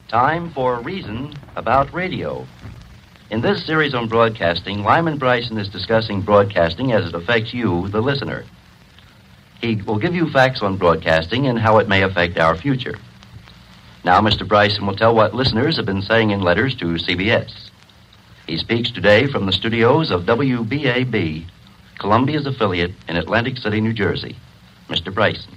Time for Reason About Radio. In this series on broadcasting, Lyman Bryson is discussing broadcasting as it affects you, the listener. He will give you facts on broadcasting and how it may affect our future. Now, Mr. Bryson will tell what listeners have been saying in letters to CBS. He speaks today from the studios of WBAB, Columbia's affiliate in Atlantic City, New Jersey. Mr. Bryson.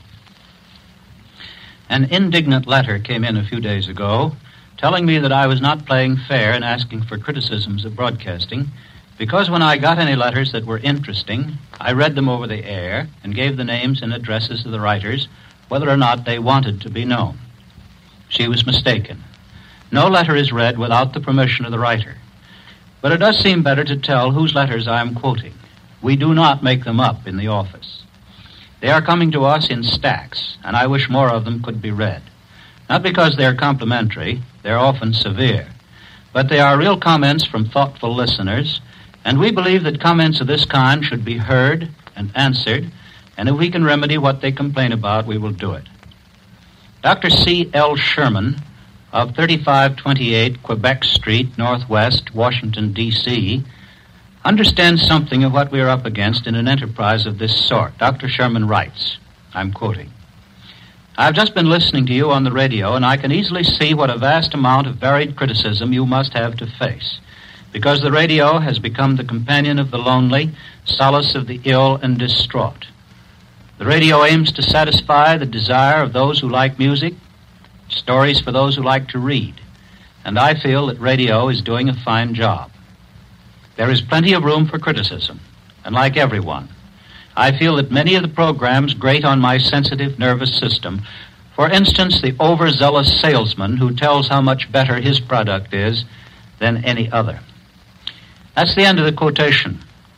An indignant letter came in a few days ago telling me that I was not playing fair in asking for criticisms of broadcasting because when I got any letters that were interesting, I read them over the air and gave the names and addresses of the writers whether or not they wanted to be known. She was mistaken. No letter is read without the permission of the writer. But it does seem better to tell whose letters I am quoting. We do not make them up in the office. They are coming to us in stacks, and I wish more of them could be read. Not because they're complimentary, they're often severe, but they are real comments from thoughtful listeners, and we believe that comments of this kind should be heard and answered, and if we can remedy what they complain about, we will do it. Dr. C. L. Sherman of 3528 Quebec Street, Northwest, Washington, D.C., understands something of what we are up against in an enterprise of this sort. Dr. Sherman writes, I'm quoting, I've just been listening to you on the radio, and I can easily see what a vast amount of varied criticism you must have to face, because the radio has become the companion of the lonely, solace of the ill and distraught. The radio aims to satisfy the desire of those who like music, stories for those who like to read, and I feel that radio is doing a fine job. There is plenty of room for criticism, and like everyone, I feel that many of the programs grate on my sensitive nervous system. For instance, the overzealous salesman who tells how much better his product is than any other. That's the end of the quotation.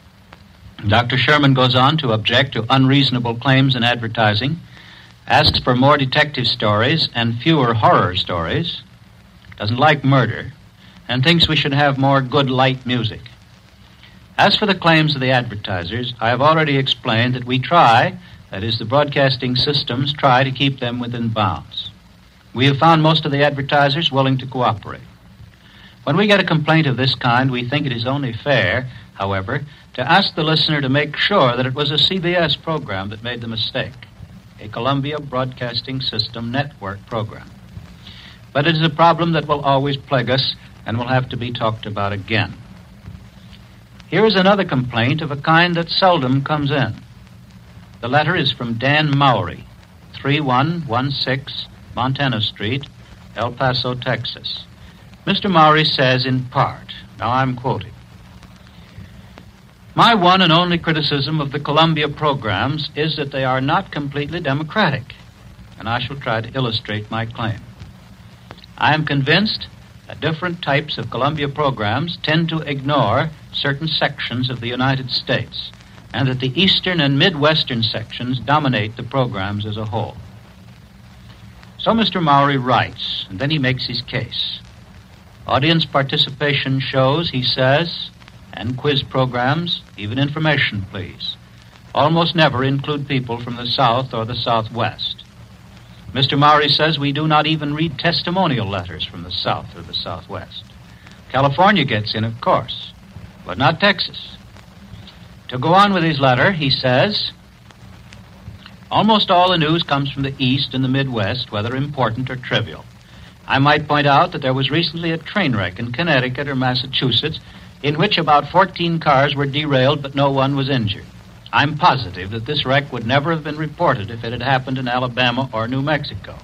Dr. Sherman goes on to object to unreasonable claims in advertising, asks for more detective stories and fewer horror stories, doesn't like murder, and thinks we should have more good light music. As for the claims of the advertisers, I have already explained that we try, that is, the broadcasting systems try to keep them within bounds. We have found most of the advertisers willing to cooperate. When we get a complaint of this kind, we think it is only fair, however, to ask the listener to make sure that it was a CBS program that made the mistake, a Columbia Broadcasting System network program. But it is a problem that will always plague us and will have to be talked about again. Here is another complaint of a kind that seldom comes in. The letter is from Dan Mowry, 3116 Montana Street, El Paso, Texas. Mr. Mowry says in part, now I'm quoting, my one and only criticism of the Columbia programs is that they are not completely democratic, and I shall try to illustrate my claim. I am convinced that different types of Columbia programs tend to ignore certain sections of the United States, and that the eastern and midwestern sections dominate the programs as a whole. So Mr. Mowry writes, and then he makes his case. Audience participation shows, he says, and quiz programs, even information please, almost never include people from the South or the Southwest. Mr. Mowry says we do not even read testimonial letters from the South or the Southwest. California gets in, of course, but not Texas. To go on with his letter, he says, almost all the news comes from the East and the Midwest, whether important or trivial. I might point out that there was recently a train wreck in Connecticut or Massachusetts in which about 14 cars were derailed but no one was injured. I'm positive that this wreck would never have been reported if it had happened in Alabama or New Mexico.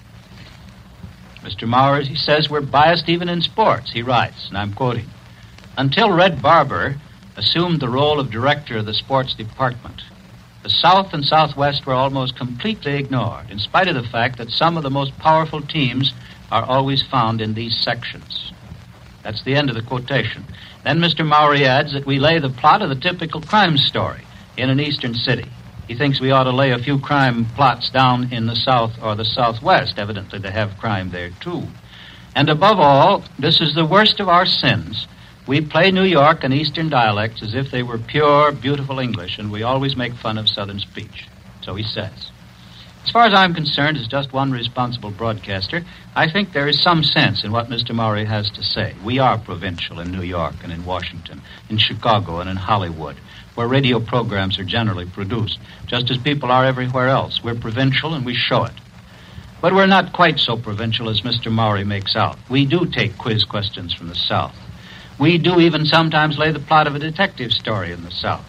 Mr. Mowry, he says, we're biased even in sports. He writes, and I'm quoting, until Red Barber assumed the role of director of the sports department, the South and Southwest were almost completely ignored, in spite of the fact that some of the most powerful teams are always found in these sections. That's the end of the quotation. Then Mr. Mowry adds that we lay the plot of the typical crime story in an eastern city. He thinks we ought to lay a few crime plots down in the South or the Southwest. Evidently they have crime there, too. And above all, this is the worst of our sins. We play New York and Eastern dialects as if they were pure, beautiful English, and we always make fun of Southern speech. So he says. As far as I'm concerned, as just one responsible broadcaster, I think there is some sense in what Mr. Maury has to say. We are provincial in New York and in Washington, in Chicago and in Hollywood, where radio programs are generally produced, just as people are everywhere else. We're provincial and we show it. But we're not quite so provincial as Mr. Maury makes out. We do take quiz questions from the South. We do even sometimes lay the plot of a detective story in the South.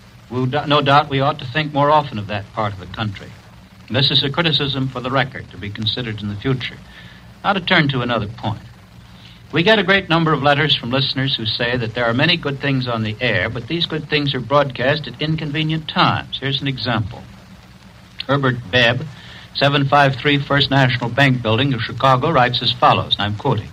No doubt we ought to think more often of that part of the country. This is a criticism for the record to be considered in the future. Now to turn to another point. We get a great number of letters from listeners who say that there are many good things on the air, but these good things are broadcast at inconvenient times. Here's an example. Herbert Bebb, 753 First National Bank Building of Chicago, writes as follows, and I'm quoting.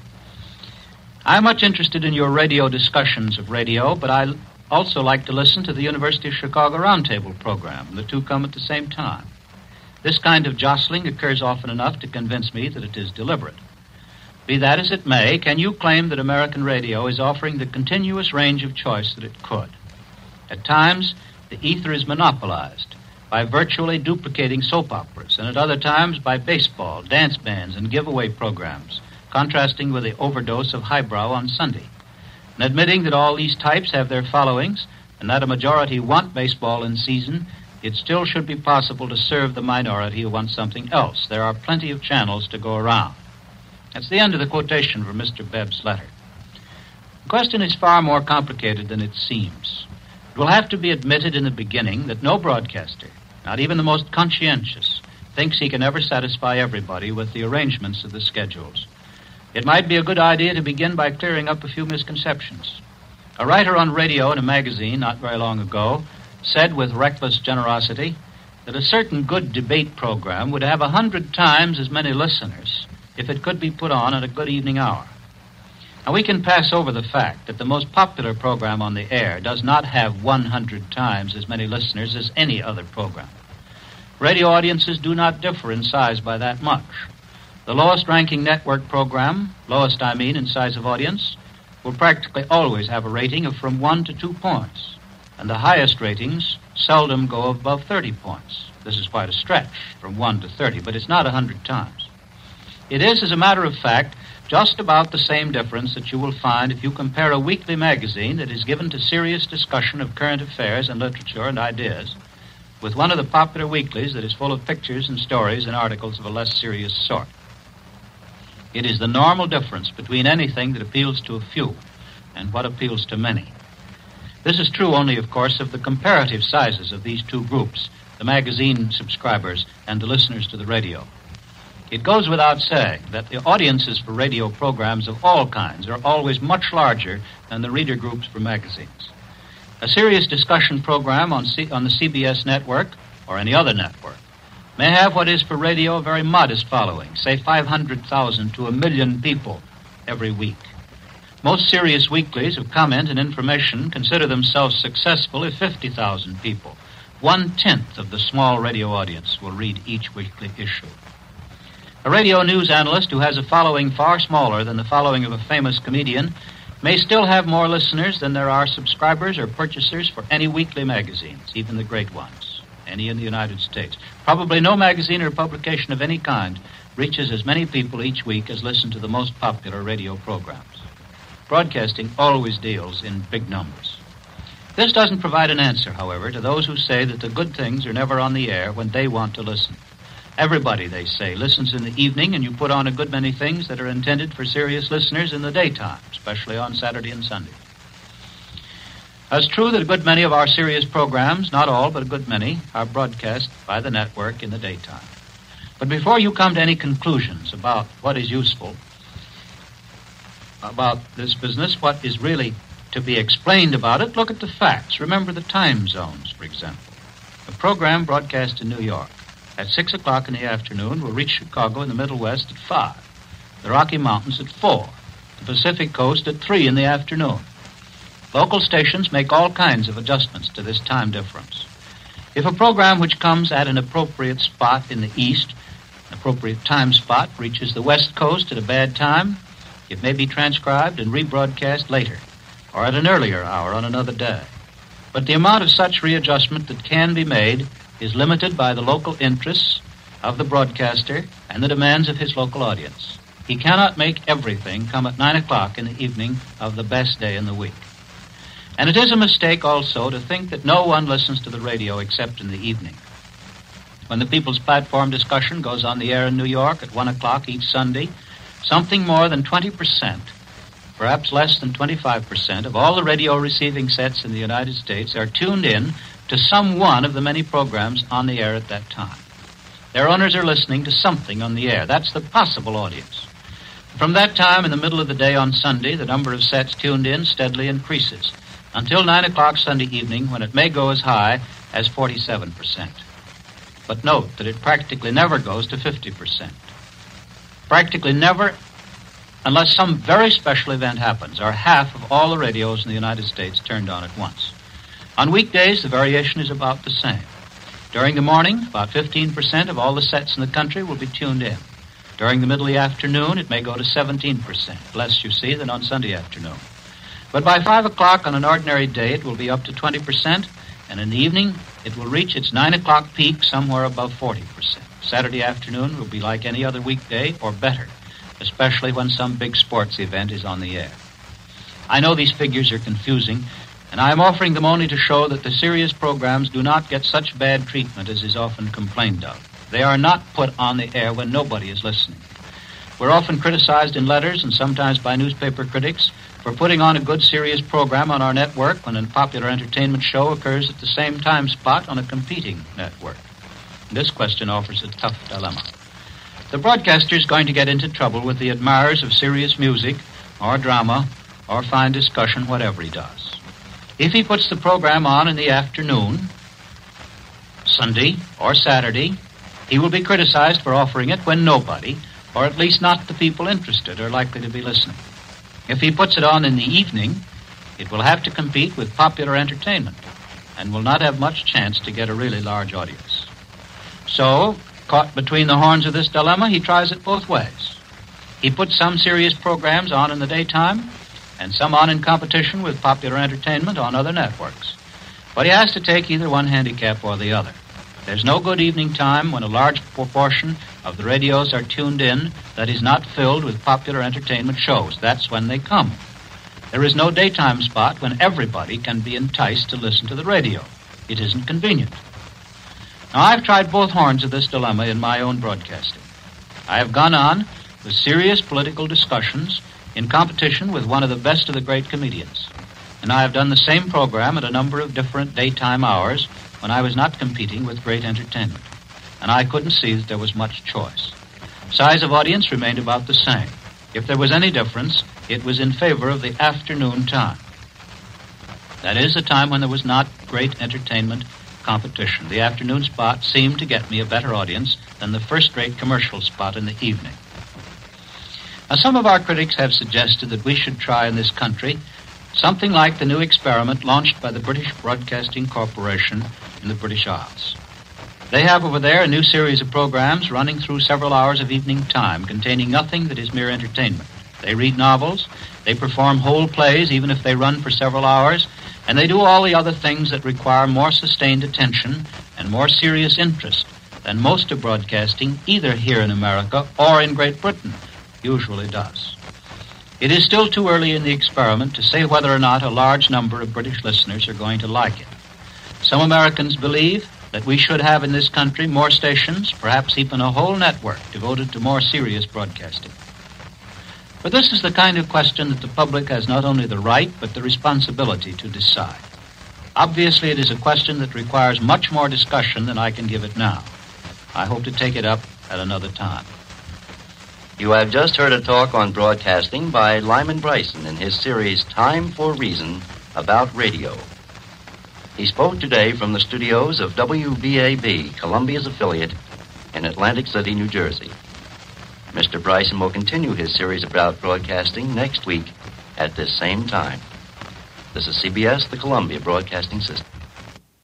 I'm much interested in your radio discussions of radio, but I also like to listen to the University of Chicago Roundtable program. The two come at the same time. This kind of jostling occurs often enough to convince me that it is deliberate. Be that as it may, can you claim that American radio is offering the continuous range of choice that it could? At times, the ether is monopolized by virtually duplicating soap operas, and at other times by baseball, dance bands, and giveaway programs, contrasting with the overdose of highbrow on Sunday. And admitting that all these types have their followings, and that a majority want baseball in season, it still should be possible to serve the minority who want something else. There are plenty of channels to go around. That's the end of the quotation from Mr. Bebb's letter. The question is far more complicated than it seems. It will have to be admitted in the beginning that no broadcaster, not even the most conscientious, thinks he can ever satisfy everybody with the arrangements of the schedules. It might be a good idea to begin by clearing up a few misconceptions. A writer on radio in a magazine not very long ago said with reckless generosity that a certain good debate program would have 100 times as many listeners if it could be put on at a good evening hour. Now, we can pass over the fact that the most popular program on the air does not have 100 times as many listeners as any other program. Radio audiences do not differ in size by that much. The lowest-ranking network program, lowest, I mean, in size of audience, will practically always have a rating of from 1 to 2 points, and the highest ratings seldom go above 30 points. This is quite a stretch, from 1 to 30, but it's not 100 times. It is, as a matter of fact, just about the same difference that you will find if you compare a weekly magazine that is given to serious discussion of current affairs and literature and ideas with one of the popular weeklies that is full of pictures and stories and articles of a less serious sort. It is the normal difference between anything that appeals to a few and what appeals to many. This is true only, of course, of the comparative sizes of these two groups, the magazine subscribers and the listeners to the radio. It goes without saying that the audiences for radio programs of all kinds are always much larger than the reader groups for magazines. A serious discussion program on the CBS network or any other network may have what is for radio a very modest following, say 500,000 to 1 million people every week. Most serious weeklies of comment and information consider themselves successful if 50,000 people, 1/10 of the small radio audience, will read each weekly issue. A radio news analyst who has a following far smaller than the following of a famous comedian may still have more listeners than there are subscribers or purchasers for any weekly magazines, even the great ones, any in the United States. Probably no magazine or publication of any kind reaches as many people each week as listen to the most popular radio programs. Broadcasting always deals in big numbers. This doesn't provide an answer, however, to those who say that the good things are never on the air when they want to listen. Everybody, they say, listens in the evening, and you put on a good many things that are intended for serious listeners in the daytime, especially on Saturday and Sunday. It's true that a good many of our serious programs, not all, but a good many, are broadcast by the network in the daytime. But before you come to any conclusions about what is useful about this business, what is really to be explained about it, look at the facts. Remember the time zones, for example. A program broadcast in New York at 6 o'clock in the afternoon will reach Chicago in the Middle West at 5, the Rocky Mountains at 4, the Pacific Coast at 3 in the afternoon. Local stations make all kinds of adjustments to this time difference. If a program which comes at an appropriate spot in the east, an appropriate time spot, reaches the West Coast at a bad time, it may be transcribed and rebroadcast later, or at an earlier hour on another day. But the amount of such readjustment that can be made is limited by the local interests of the broadcaster and the demands of his local audience. He cannot make everything come at 9 o'clock in the evening of the best day in the week. And it is a mistake also to think that no one listens to the radio except in the evening. When the People's Platform discussion goes on the air in New York at 1 o'clock each Sunday, something more than 20%, perhaps less than 25% of all the radio receiving sets in the United States are tuned in to some one of the many programs on the air at that time. Their owners are listening to something on the air. That's the possible audience. From that time, in the middle of the day on Sunday, the number of sets tuned in steadily increases, until 9 o'clock Sunday evening, when it may go as high as 47%. But note that it practically never goes to 50%. Practically never, unless some very special event happens, are half of all the radios in the United States turned on at once. On weekdays, the variation is about the same. During the morning, about 15% of all the sets in the country will be tuned in. During the middle of the afternoon, it may go to 17%, less, you see, than on Sunday afternoon. But by 5 o'clock on an ordinary day, it will be up to 20%, and in the evening, it will reach its 9 o'clock peak somewhere above 40%. Saturday afternoon will be like any other weekday, or better, especially when some big sports event is on the air. I know these figures are confusing, and I am offering them only to show that the serious programs do not get such bad treatment as is often complained of. They are not put on the air when nobody is listening. We're often criticized in letters and sometimes by newspaper critics for putting on a good serious program on our network when a popular entertainment show occurs at the same time spot on a competing network. This question offers a tough dilemma. The broadcaster is going to get into trouble with the admirers of serious music or drama or fine discussion, whatever he does. If he puts the program on in the afternoon, Sunday or Saturday, he will be criticized for offering it when nobody, or at least not the people interested, are likely to be listening. If he puts it on in the evening, it will have to compete with popular entertainment and will not have much chance to get a really large audience. So, caught between the horns of this dilemma, he tries it both ways. He puts some serious programs on in the daytime and some on in competition with popular entertainment on other networks. But he has to take either one handicap or the other. There's no good evening time when a large proportion of the radios are tuned in that is not filled with popular entertainment shows. That's when they come. There is no daytime spot when everybody can be enticed to listen to the radio. It isn't convenient. Now, I've tried both horns of this dilemma in my own broadcasting. I have gone on with serious political discussions in competition with one of the best of the great comedians. And I have done the same program at a number of different daytime hours when I was not competing with great entertainment. And I couldn't see that there was much choice. Size of audience remained about the same. If there was any difference, it was in favor of the afternoon time. That is, a time when there was not great entertainment competition. The afternoon spot seemed to get me a better audience than the first-rate commercial spot in the evening. Now, some of our critics have suggested that we should try in this country something like the new experiment launched by the British Broadcasting Corporation in the British Isles. They have over there a new series of programs running through several hours of evening time, containing nothing that is mere entertainment. They read novels, they perform whole plays, even if they run for several hours, and they do all the other things that require more sustained attention and more serious interest than most of broadcasting, either here in America or in Great Britain, usually does. It is still too early in the experiment to say whether or not a large number of British listeners are going to like it. Some Americans believe that we should have in this country more stations, perhaps even a whole network devoted to more serious broadcasting. But this is the kind of question that the public has not only the right, but the responsibility to decide. Obviously, it is a question that requires much more discussion than I can give it now. I hope to take it up at another time. You have just heard a talk on broadcasting by Lyman Bryson in his series Time for Reason about radio. He spoke today from the studios of WBAB, Columbia's affiliate, in Atlantic City, New Jersey. Mr. Bryson will continue his series about broadcasting next week at this same time. This is CBS, the Columbia Broadcasting System.